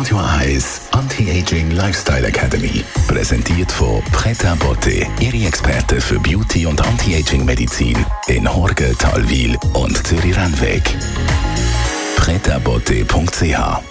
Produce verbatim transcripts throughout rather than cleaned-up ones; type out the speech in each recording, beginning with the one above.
Radio eins Anti-Aging Lifestyle Academy. Präsentiert von Pret à Porter. Ihre Experten für Beauty- und Anti-Aging-Medizin in Horgen, Talwil und Zürich-Rennweg. pret à porter punkt c h.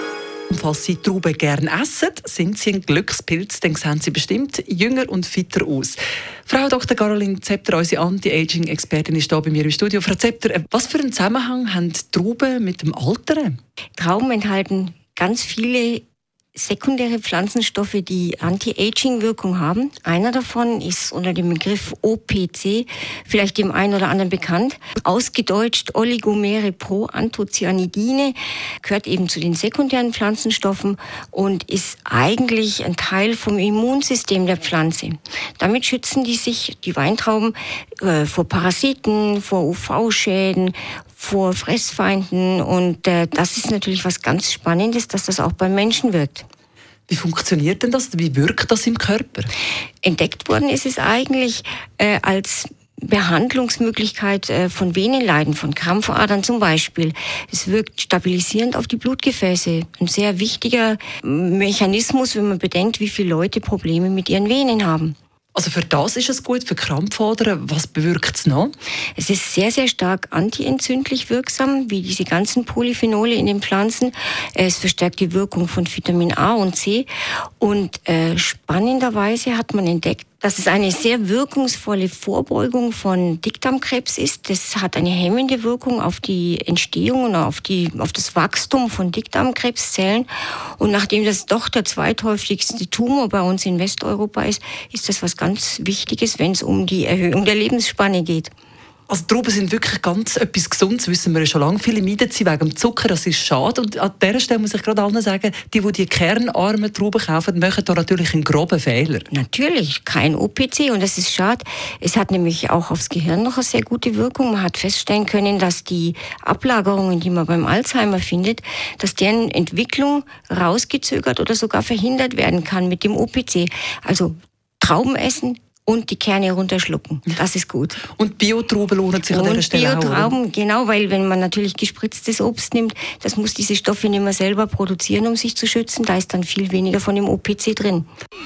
Falls Sie Trauben gerne essen, sind Sie ein Glückspilz, dann sehen Sie bestimmt jünger und fitter aus. Frau Doktor Caroline Zepter, unsere Anti-Aging-Expertin, ist hier bei mir im Studio. Frau Zepter, was für einen Zusammenhang haben Trauben mit dem Altern? Trauben enthalten ganz viele sekundäre Pflanzenstoffe, die Anti-Aging-Wirkung haben. Einer davon ist unter dem Begriff O P C, vielleicht dem einen oder anderen bekannt. Ausgedeutscht Oligomere Proanthocyanidine, gehört eben zu den sekundären Pflanzenstoffen und ist eigentlich ein Teil vom Immunsystem der Pflanze. Damit schützen die sich, die Weintrauben, äh, vor Parasiten, vor U V-Schäden, vor Fressfeinden, und äh, das ist natürlich was ganz Spannendes, dass das auch beim Menschen wirkt. Wie funktioniert denn das? Wie wirkt das im Körper? Entdeckt worden ist es eigentlich äh, als Behandlungsmöglichkeit äh, von Venenleiden, von Krampfadern zum Beispiel. Es wirkt stabilisierend auf die Blutgefäße. Ein sehr wichtiger Mechanismus, wenn man bedenkt, wie viele Leute Probleme mit ihren Venen haben. Also für das ist es gut, für Krampfadern. Was bewirkt es noch? Es ist sehr, sehr stark antientzündlich wirksam, wie diese ganzen Polyphenole in den Pflanzen. Es verstärkt die Wirkung von Vitamin A und C. Und äh, spannenderweise hat man entdeckt, dass es eine sehr wirkungsvolle Vorbeugung von Dickdarmkrebs ist. Das hat eine hemmende Wirkung auf die Entstehung und auf, die, auf das Wachstum von Dickdarmkrebszellen. Und nachdem das doch der zweithäufigste Tumor bei uns in Westeuropa ist, ist das was ganz Wichtiges, wenn es um die Erhöhung der Lebensspanne geht. Also Trauben sind wirklich ganz etwas Gesundes, wissen wir schon lange. Viele meiden sie wegen dem Zucker, das ist schade. Und an dieser Stelle muss ich gerade allen sagen, die, die die kernarmen Trauben kaufen, machen da natürlich einen groben Fehler. Natürlich, kein O P C, und das ist schade. Es hat nämlich auch aufs Gehirn noch eine sehr gute Wirkung. Man hat feststellen können, dass die Ablagerungen, die man beim Alzheimer findet, dass deren Entwicklung rausgezögert oder sogar verhindert werden kann mit dem O P C. Also Trauben essen und die Kerne runterschlucken. Das ist gut. Und Biotrauben lohnen sich an dieser Stelle auch. Biotrauben, genau, weil wenn man natürlich gespritztes Obst nimmt, das muss diese Stoffe nicht mehr selber produzieren, um sich zu schützen. Da ist dann viel weniger von dem O P C drin.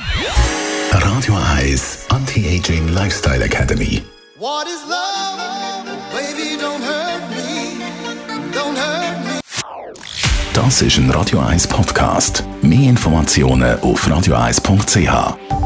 Radio eins Anti-Aging Lifestyle Academy. What is love? Baby, don't hurt me. Don't hurt me. Das ist ein Radio eins Podcast. Mehr Informationen auf radio eins punkt c h.